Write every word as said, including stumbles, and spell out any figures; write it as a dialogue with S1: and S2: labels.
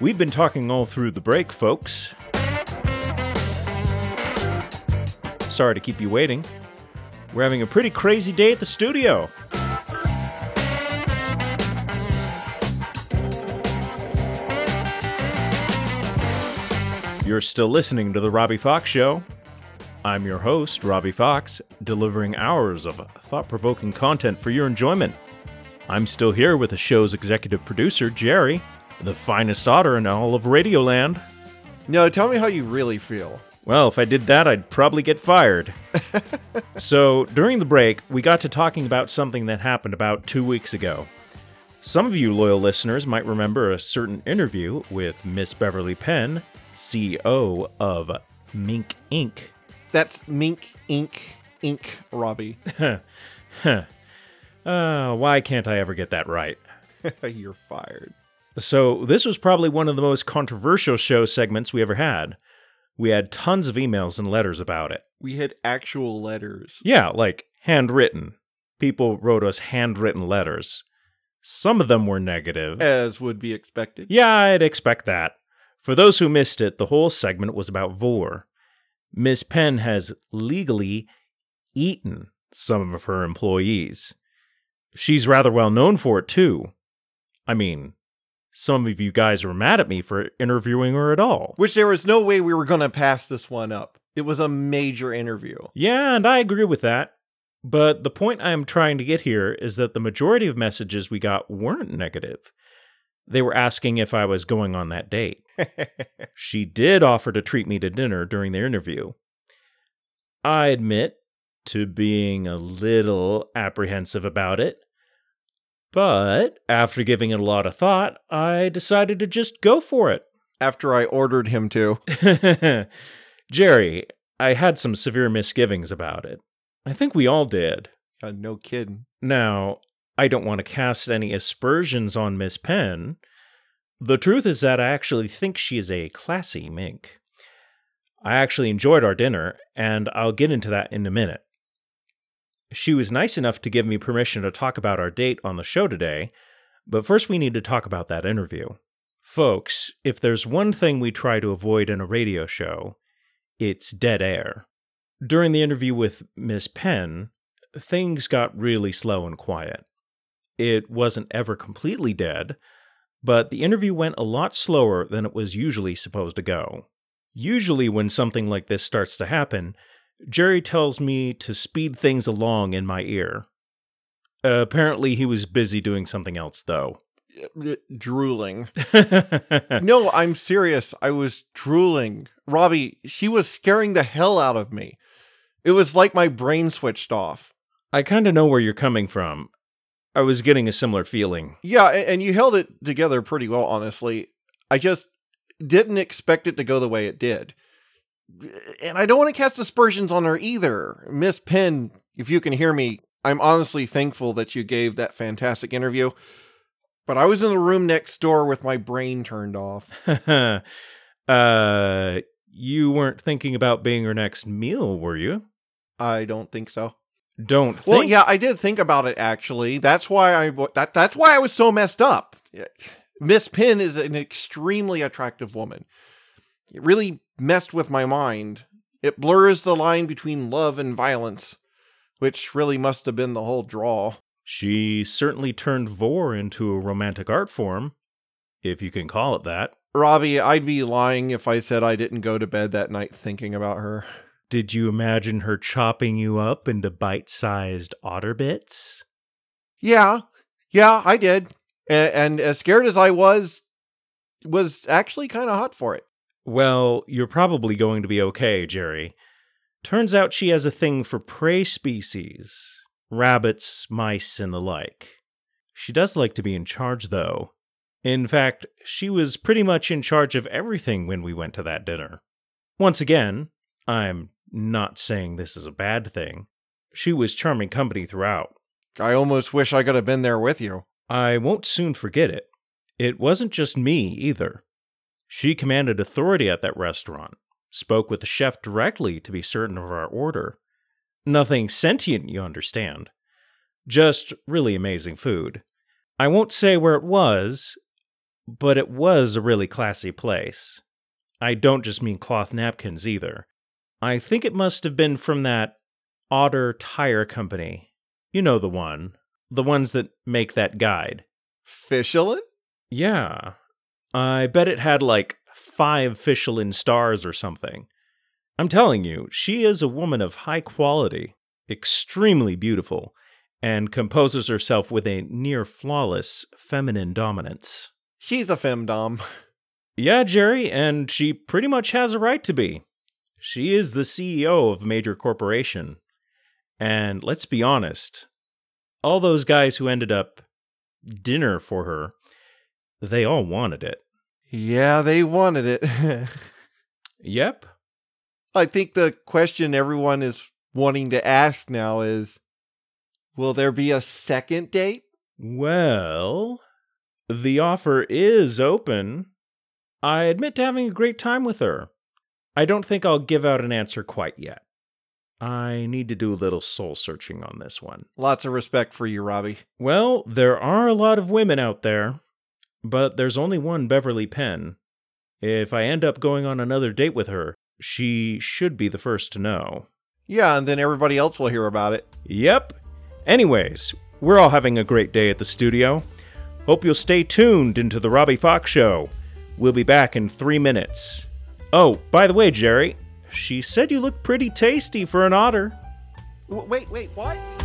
S1: We've been talking all through the break, folks. Sorry to keep you waiting. We're having a pretty crazy day at the studio. You're still listening to The Robbie Fox Show. I'm your host, Robbie Fox, delivering hours of thought-provoking content for your enjoyment. I'm still here with the show's executive producer, Jerry, the finest otter in all of Radioland.
S2: No, tell me how you really feel.
S1: Well, if I did that, I'd probably get fired. So, during the break, we got to talking about something that happened about two weeks ago. Some of you loyal listeners might remember a certain interview with Miss Beverly Penn, C E O of Mink Incorporated.
S2: That's Mink Inc. Inc. Robbie.
S1: uh, why can't I ever get that right?
S2: You're fired.
S1: So, this was probably one of the most controversial show segments we ever had. We had tons of emails and letters about it.
S2: We had actual letters.
S1: Yeah, like handwritten. People wrote us handwritten letters. Some of them were negative.
S2: As would be expected.
S1: Yeah, I'd expect that. For those who missed it, the whole segment was about Vore. Miss Penn has legally eaten some of her employees. She's rather well known for it, too. I mean, some of you guys were mad at me for interviewing her at all.
S2: Which there was no way we were going to pass this one up. It was a major interview.
S1: Yeah, and I agree with that. But the point I'm trying to get here is that the majority of messages we got weren't negative. They were asking if I was going on that date. She did offer to treat me to dinner during the interview. I admit to being a little apprehensive about it. But after giving it a lot of thought, I decided to just go for it.
S2: After I ordered him to.
S1: Jerry, I had some severe misgivings about it. I think we all did.
S2: Uh, no kidding.
S1: Now, I don't want to cast any aspersions on Miss Penn. The truth is that I actually think she is a classy mink. I actually enjoyed our dinner, and I'll get into that in a minute. She was nice enough to give me permission to talk about our date on the show today, but first we need to talk about that interview. Folks, if there's one thing we try to avoid in a radio show, it's dead air. During the interview with Miss Penn, things got really slow and quiet. It wasn't ever completely dead, but the interview went a lot slower than it was usually supposed to go. Usually when something like this starts to happen, Jerry tells me to speed things along in my ear. Uh, apparently he was busy doing something else, though.
S2: Drooling. No, I'm serious. I was drooling. Robbie, she was scaring the hell out of me. It was like my brain switched off.
S1: I kind of know where you're coming from. I was getting a similar feeling.
S2: Yeah, and you held it together pretty well, honestly. I just didn't expect it to go the way it did. And I don't want to cast aspersions on her either. Miss Penn, if you can hear me, I'm honestly thankful that you gave that fantastic interview. But I was in the room next door with my brain turned off.
S1: uh, you weren't thinking about being her next meal, were you?
S2: I don't think so.
S1: Don't think?
S2: Well, yeah, I did think about it, actually. That's why I, that, that's why I was so messed up. Miss Penn is an extremely attractive woman. It really messed with my mind. It blurs the line between love and violence, which really must have been the whole draw.
S1: She certainly turned Vore into a romantic art form, if you can call it that.
S2: Robbie, I'd be lying if I said I didn't go to bed that night thinking about her.
S1: Did you imagine her chopping you up into bite-sized otter bits?
S2: Yeah, yeah, I did. And, and as scared as I was, was actually kind of hot for it.
S1: Well, you're probably going to be okay, Jerry. Turns out she has a thing for prey species. Rabbits, mice, and the like. She does like to be in charge, though. In fact, she was pretty much in charge of everything when we went to that dinner. Once again, I'm not saying this is a bad thing. She was charming company throughout.
S2: I almost wish I could have been there with you.
S1: I won't soon forget it. It wasn't just me, either. She commanded authority at that restaurant, spoke with the chef directly to be certain of our order. Nothing sentient, you understand. Just really amazing food. I won't say where it was, but it was a really classy place. I don't just mean cloth napkins either. I think it must have been from that Otter Tire Company. You know the one. The ones that make that guide.
S2: Fishelin?
S1: Yeah. I bet it had like five Fishelin stars or something. I'm telling you, she is a woman of high quality, extremely beautiful, and composes herself with a near-flawless feminine dominance.
S2: She's a femdom.
S1: Yeah, Jerry, and she pretty much has a right to be. She is the C E O of a major corporation. And let's be honest, all those guys who ended up dinner for her, they all wanted it.
S2: Yeah, they wanted it.
S1: Yep.
S2: I think the question everyone is wanting to ask now is, will there be a second date?
S1: Well, the offer is open. I admit to having a great time with her. I don't think I'll give out an answer quite yet. I need to do a little soul searching on this one.
S2: Lots of respect for you, Robbie.
S1: Well, there are a lot of women out there, but there's only one Beverly Penn. If I end up going on another date with her, she should be the first to know.
S2: Yeah, and then everybody else will hear about it.
S1: Yep. Anyways, we're all having a great day at the studio. Hope you'll stay tuned into the Robbie Fox Show. We'll be back in three minutes. Oh, by the way, Jerry, she said you look pretty tasty for an otter.
S2: W- wait, wait, what?